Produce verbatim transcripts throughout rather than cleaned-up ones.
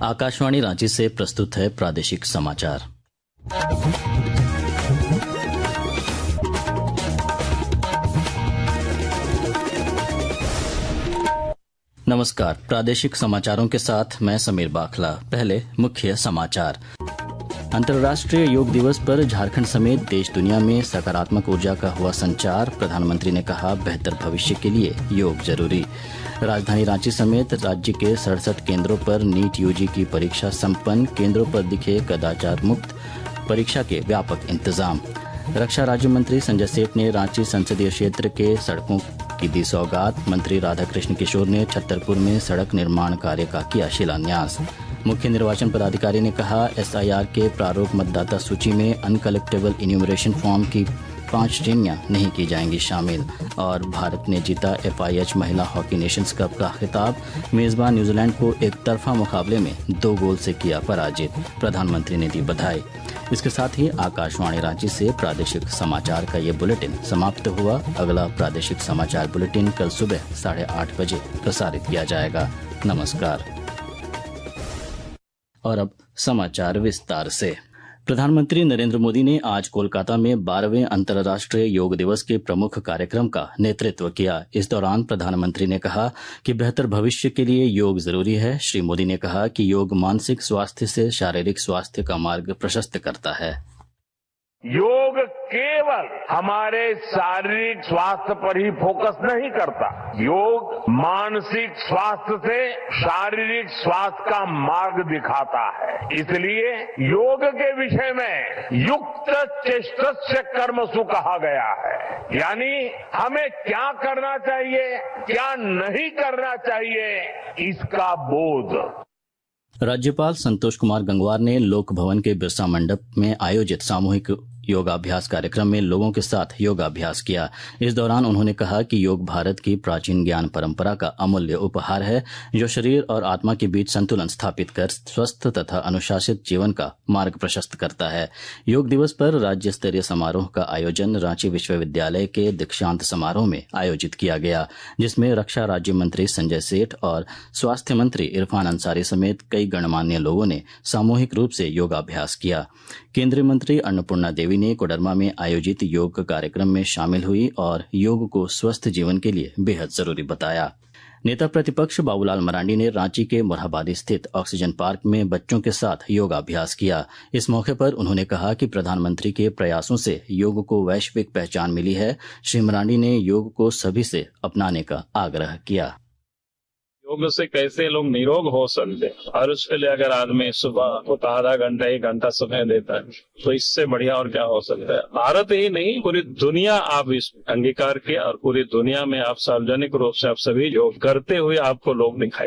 आकाशवाणी रांची से प्रस्तुत है प्रादेशिक समाचार। नमस्कार, प्रादेशिक समाचारों के साथ मैं समीर बाखला। पहले मुख्य समाचार। अंतर्राष्ट्रीय योग दिवस पर झारखंड समेत देश दुनिया में सकारात्मक ऊर्जा का हुआ संचार। प्रधानमंत्री ने कहा, बेहतर भविष्य के लिए योग जरूरी। राजधानी रांची समेत राज्य के सड़सठ केंद्रों पर नीट यूजी की परीक्षा संपन्न। केंद्रों पर दिखे कदाचार मुक्त परीक्षा के व्यापक इंतजाम। रक्षा राज्य मंत्री संजय सेठ ने रांची संसदीय क्षेत्र के सड़कों की दी सौगात। मंत्री राधाकृष्ण किशोर ने छतरपुर में सड़क निर्माण कार्य का किया शिलान्यास। मुख्य निर्वाचन पदाधिकारी ने कहा, एसआईआर के प्रारूप मतदाता सूची में अनकलेक्टेबल इन्यूमरेशन फॉर्म की पांच श्रेणियां नहीं की जाएंगी शामिल। और भारत ने जीता एफआईएच महिला हॉकी नेशंस कप का खिताब। मेजबान न्यूजीलैंड को एक तरफा मुकाबले में दो गोल से किया पराजित। प्रधानमंत्री ने दी बधाई। इसके साथ ही आकाशवाणी रांची से प्रादेशिक समाचार का ये बुलेटिन समाप्त हुआ। अगला प्रादेशिक समाचार बुलेटिन कल सुबह साढ़े आठ बजे प्रसारित किया जाएगा। नमस्कार। और अब समाचार विस्तार से। प्रधानमंत्री नरेंद्र मोदी ने आज कोलकाता में बारहवें अंतर्राष्ट्रीय योग दिवस के प्रमुख कार्यक्रम का नेतृत्व किया। इस दौरान प्रधानमंत्री ने कहा कि बेहतर भविष्य के लिए योग जरूरी है। श्री मोदी ने कहा कि योग मानसिक स्वास्थ्य से शारीरिक स्वास्थ्य का मार्ग प्रशस्त करता है। योग केवल हमारे शारीरिक स्वास्थ्य पर ही फोकस नहीं करता, योग मानसिक स्वास्थ्य से शारीरिक स्वास्थ्य का मार्ग दिखाता है। इसलिए योग के विषय में युक्त चेष्टस्य कर्मसु कहा गया है, यानी हमें क्या करना चाहिए, क्या नहीं करना चाहिए, इसका बोध। राज्यपाल संतोष कुमार गंगवार ने लोक भवन के बिरसा मंडप में आयोजित सामूहिक योगाभ्यास कार्यक्रम में लोगों के साथ योगाभ्यास किया। इस दौरान उन्होंने कहा कि योग भारत की प्राचीन ज्ञान परंपरा का अमूल्य उपहार है, जो शरीर और आत्मा के बीच संतुलन स्थापित कर स्वस्थ तथा अनुशासित जीवन का मार्ग प्रशस्त करता है। योग दिवस पर राज्य स्तरीय समारोह का आयोजन रांची विश्वविद्यालय के दीक्षांत समारोह में आयोजित किया गया, जिसमें रक्षा राज्य मंत्री संजय सेठ और स्वास्थ्य मंत्री इरफान अंसारी समेत कई गणमान्य लोगों ने सामूहिक रूप से योगाभ्यास किया। केंद्रीय मंत्री अन्नपूर्णा देवी ने कोडरमा में आयोजित योग कार्यक्रम में शामिल हुई और योग को स्वस्थ जीवन के लिए बेहद जरूरी बताया। नेता प्रतिपक्ष बाबूलाल मरांडी ने रांची के मोरहाबादी स्थित ऑक्सीजन पार्क में बच्चों के साथ योगाभ्यास किया। इस मौके पर उन्होंने कहा कि प्रधानमंत्री के प्रयासों से योग को वैश्विक पहचान मिली है। श्री मरांडी ने योग को सभी से अपनाने का आग्रह किया। योग से कैसे लोग निरोग हो सकते हैं, और उसके लिए अगर आदमी सुबह को आधा घंटा एक घंटा समय देता है तो इससे बढ़िया और क्या हो सकता है। भारत ही नहीं, पूरी दुनिया आप इस अंगीकार किया और पूरी दुनिया में आप सार्वजनिक रूप से आप सभी योग करते हुए आपको लोग दिखाई।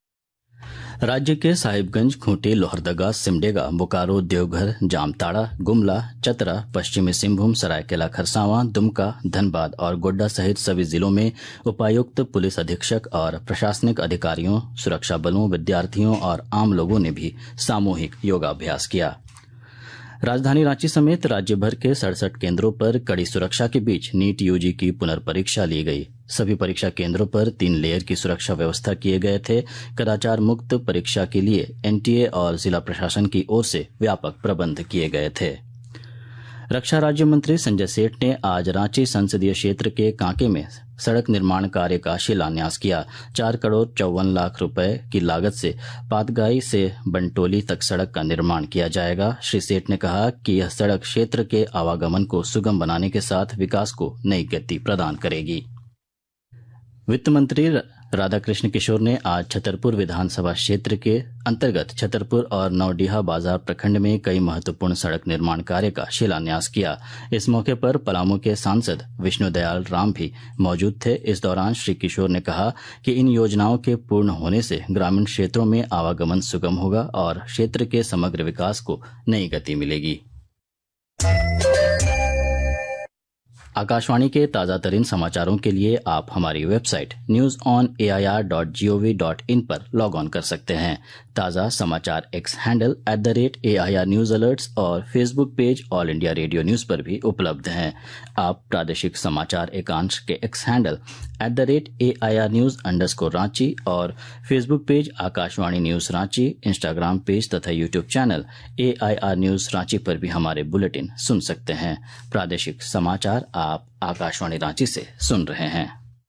राज्य के साहिबगंज, खूंटी, लोहरदगा, सिमडेगा, बोकारो, देवघर, जामताड़ा, गुमला, चतरा, पश्चिमी सिंहभूम, सरायकेला खरसावां, दुमका, धनबाद और गोड्डा सहित सभी जिलों में उपायुक्त, पुलिस अधीक्षक और प्रशासनिक अधिकारियों, सुरक्षा बलों, विद्यार्थियों और आम लोगों ने भी सामूहिक योगाभ्यास किया। राजधानी रांची समेत राज्य भर के सड़सठ केंद्रों पर कड़ी सुरक्षा के बीच नीट यूजी की पुनर्परीक्षा ली गई। सभी परीक्षा केंद्रों पर तीन लेयर की सुरक्षा व्यवस्था किए गए थे। कदाचार मुक्त परीक्षा के लिए एनटीए और जिला प्रशासन की ओर से व्यापक प्रबंध किए गए थे। रक्षा राज्य मंत्री संजय सेठ ने आज रांची संसदीय क्षेत्र के कांके में सड़क निर्माण कार्य का शिलान्यास किया। चार करोड़ चौवन लाख रुपए की लागत से पातगाई से बंटोली तक सड़क का निर्माण किया जाएगा। श्री सेठ ने कहा कि यह सड़क क्षेत्र के आवागमन को सुगम बनाने के साथ विकास को नई गति प्रदान करेगी। वित्त मंत्री राधाकृष्ण किशोर ने आज छतरपुर विधानसभा क्षेत्र के अंतर्गत छतरपुर और नौडीहा बाजार प्रखंड में कई महत्वपूर्ण सड़क निर्माण कार्य का शिलान्यास किया। इस मौके पर पलामू के सांसद विष्णुदयाल राम भी मौजूद थे। इस दौरान श्री किशोर ने कहा कि इन योजनाओं के पूर्ण होने से ग्रामीण क्षेत्रों में आवागमन सुगम होगा और क्षेत्र के समग्र विकास को नई गति मिलेगी। आकाशवाणी के ताजा तरीन समाचारों के लिए आप हमारी website news on A I R dot G O V dot in पर लॉग ऑन कर सकते हैं। ताज़ा समाचार X handle at the rate A I R news alerts और Facebook page All India Radio news पर भी उपलब्ध हैं। आप प्रादेशिक समाचार एकांश के X handle at the rate A I R news underscore Ranchi और Facebook page Akashvani news Ranchi, Instagram page तथा YouTube channel A I R news Ranchi पर भी हमारे बुलेटिन सुन सकते हैं। प्रादेशिक समाचार आप आकाशवाणी रांची से सुन रहे हैं।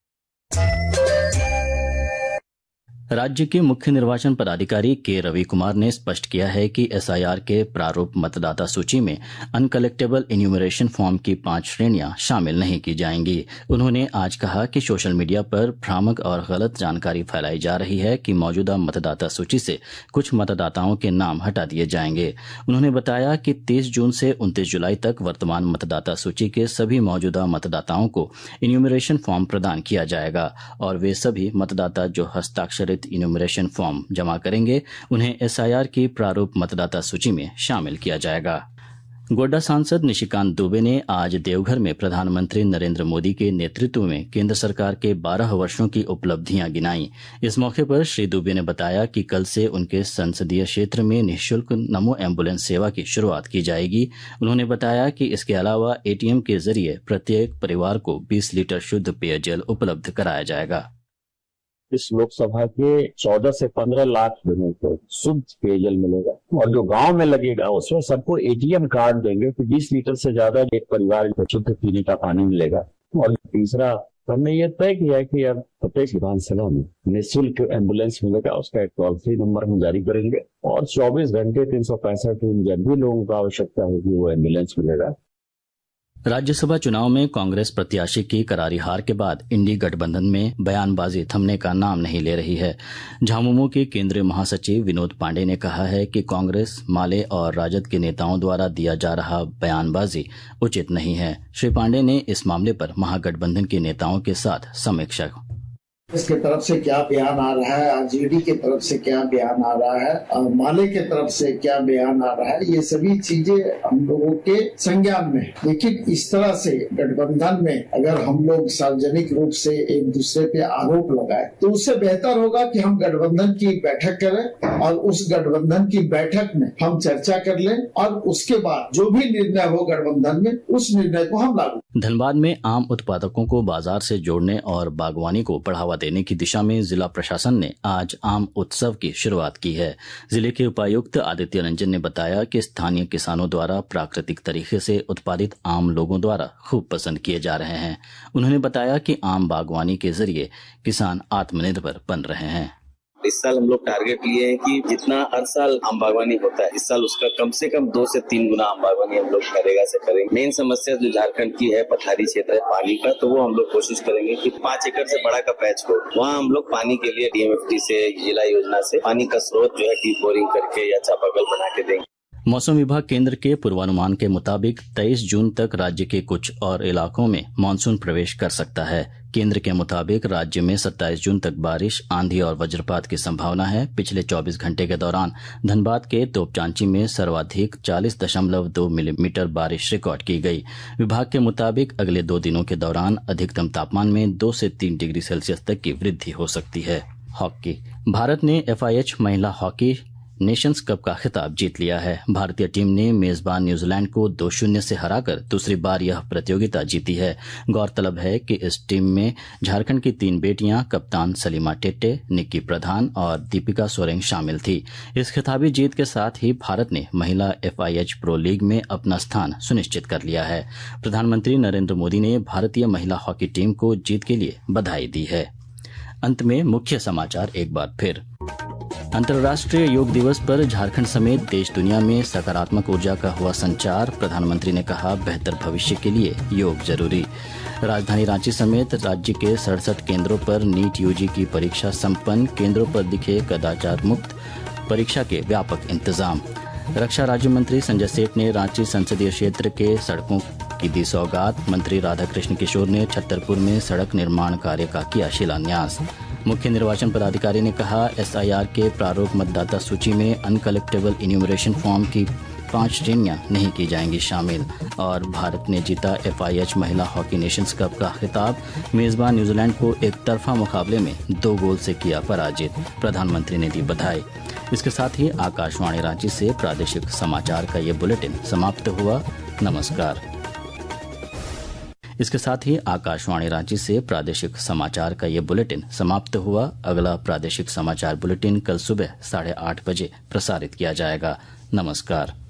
राज्य के मुख्य निर्वाचन पदाधिकारी के रवि कुमार ने स्पष्ट किया है कि एस आई आर के प्रारूप मतदाता सूची में अनकलेक्टेबल इन्यूमरेशन फॉर्म की पांच श्रेणियां शामिल नहीं की जाएंगी। उन्होंने आज कहा कि सोशल मीडिया पर भ्रामक और गलत जानकारी फैलाई जा रही है कि मौजूदा मतदाता सूची से कुछ मतदाताओं के नाम हटा दिए जाएंगे। उन्होंने बताया कि तीस जून से उनतीस जुलाई तक वर्तमान मतदाता सूची के सभी मौजूदा मतदाताओं को इन्यूमरेशन फॉर्म प्रदान किया जाएगा और वे सभी मतदाता जो हस्ताक्षरित इन्यूमरेशन फॉर्म जमा करेंगे उन्हें एस आई आर की प्रारूप मतदाता सूची में शामिल किया जाएगा। गोड्डा सांसद निशिकांत दुबे ने आज देवघर में प्रधानमंत्री नरेंद्र मोदी के नेतृत्व में केंद्र सरकार के बारह वर्षों की उपलब्धियां गिनाई। इस मौके पर श्री दुबे ने बताया कि कल से उनके संसदीय क्षेत्र में निःशुल्क नमो एम्बुलेंस सेवा की शुरुआत की जाएगी। उन्होंने बताया कि इसके अलावा ए टी एम के जरिए प्रत्येक परिवार को बीस लीटर शुद्ध पेयजल उपलब्ध कराया जाएगा। इस लोकसभा के चौदह से पंद्रह लाख लोगों को शुद्ध पेयजल मिलेगा और जो गांव में लगेगा उसमें सबको ए टी एम कार्ड देंगे तो बीस लीटर से ज्यादा एक परिवार को शुद्ध पीने का पानी मिलेगा। और तीसरा हमने ये तय किया है कि अब प्रत्येक विधानसभा में निःशुल्क एम्बुलेंस मिलेगा, उसका एक टोल फ्री नंबर हम जारी करेंगे और चौबीस घंटे तीन सौ पैंसठ दिन जब भी लोगों को आवश्यकता होगी वो एम्बुलेंस मिलेगा। राज्यसभा चुनाव में कांग्रेस प्रत्याशी की करारी हार के बाद इंडी गठबंधन में बयानबाजी थमने का नाम नहीं ले रही है। झामुमो के केंद्रीय महासचिव विनोद पांडे ने कहा है कि कांग्रेस, माले और राजद के नेताओं द्वारा दिया जा रहा बयानबाजी उचित नहीं है। श्री पांडे ने इस मामले पर महागठबंधन के नेताओं के साथ समीक्षा इसके तरफ से क्या बयान आ रहा है, आर जे डी की तरफ से क्या बयान आ रहा है और माले के तरफ से क्या बयान आ रहा है, ये सभी चीजें हम लोगों के संज्ञान में। लेकिन इस तरह से गठबंधन में अगर हम लोग सार्वजनिक रूप से एक दूसरे पे आरोप लगाए तो उससे बेहतर होगा कि हम गठबंधन की बैठक करें और उस गठबंधन की बैठक में हम चर्चा कर लें और उसके बाद जो भी निर्णय हो गठबंधन में उस निर्णय को हम लागू। धनबाद में आम उत्पादकों को बाजार से जोड़ने और बागवानी को बढ़ावा देने की दिशा में जिला प्रशासन ने आज आम उत्सव की शुरुआत की है। जिले के उपायुक्त आदित्य रंजन ने बताया कि स्थानीय किसानों द्वारा प्राकृतिक तरीके से उत्पादित आम लोगों द्वारा खूब पसंद किए जा रहे हैं। उन्होंने बताया कि आम बागवानी के जरिए किसान आत्मनिर्भर बन रहे हैं। इस साल हम लोग टारगेट लिए हैं कि जितना हर साल आम बागवानी होता है इस साल उसका कम से कम दो से तीन गुना आम बागवानी हम लोग नरेगा से करेंगे। मेन समस्या जो झारखंड की है पठारी क्षेत्र है पानी का, तो वो हम लोग कोशिश करेंगे कि पांच एकड़ से बड़ा का पैच हो, वहाँ हम लोग पानी के लिए डी एम एफ टी से जिला योजना से पानी का स्रोत जो है डीप बोरिंग करके या चापाकल बना के देंगे। मौसम विभाग केंद्र के पूर्वानुमान के मुताबिक तेईस जून तक राज्य के कुछ और इलाकों में मानसून प्रवेश कर सकता है। केंद्र के मुताबिक राज्य में सत्ताईस जून तक बारिश, आंधी और वज्रपात की संभावना है। पिछले चौबीस घंटे के दौरान धनबाद के तोपचांची में सर्वाधिक चालीस दशमलव दो मिलीमीटर बारिश रिकॉर्ड की गई। विभाग के मुताबिक अगले दो दिनों के दौरान अधिकतम तापमान में दो से तीन डिग्री सेल्सियस तक की वृद्धि हो सकती है। हॉकी। भारत ने एफ आई एच महिला हॉकी नेशंस कप का खिताब जीत लिया है। भारतीय टीम ने मेजबान न्यूजीलैंड को दो शून्य से हराकर दूसरी बार यह प्रतियोगिता जीती है। गौरतलब है कि इस टीम में झारखंड की तीन बेटियां कप्तान सलीमा टेट्टे, निक्की प्रधान और दीपिका सोरेंग शामिल थी। इस खिताबी जीत के साथ ही भारत ने महिला F I H pro league में अपना स्थान सुनिश्चित कर लिया है। प्रधानमंत्री नरेंद्र मोदी ने भारतीय महिला हॉकी टीम को जीत के लिए बधाई दी है। अंत में मुख्य समाचार एक बार फिर। अंतर्राष्ट्रीय योग दिवस पर झारखंड समेत देश दुनिया में सकारात्मक ऊर्जा का हुआ संचार। प्रधानमंत्री ने कहा, बेहतर भविष्य के लिए योग जरूरी। राजधानी रांची समेत राज्य के सड़सठ केंद्रों पर नीट यू जी की परीक्षा संपन्न। केंद्रों पर दिखे कदाचार मुक्त परीक्षा के व्यापक इंतजाम। रक्षा राज्य मंत्री संजय सेठ ने रांची संसदीय क्षेत्र के सड़कों की दी सौगात। मंत्री राधाकृष्ण किशोर ने छतरपुर में सड़क निर्माण कार्य का किया शिलान्यास। मुख्य निर्वाचन पदाधिकारी ने कहा, एस आई आर के प्रारूप मतदाता सूची में अनकलेक्टेबल इन्यूमरेशन फॉर्म की पांच टीमें नहीं की जाएंगी शामिल। और भारत ने जीता एफ आई एच महिला हॉकी नेशंस कप का खिताब। मेजबान न्यूजीलैंड को एक तरफा मुकाबले में दो गोल से किया पराजित। प्रधानमंत्री ने दी बधाई। इसके साथ ही आकाशवाणी रांची से प्रादेशिक समाचार का ये बुलेटिन समाप्त हुआ। नमस्कार। इसके साथ ही आकाशवाणी रांची से प्रादेशिक समाचार का ये बुलेटिन समाप्त हुआ। अगला प्रादेशिक समाचार बुलेटिन कल सुबह साढ़े आठ बजे प्रसारित किया जाएगा। नमस्कार।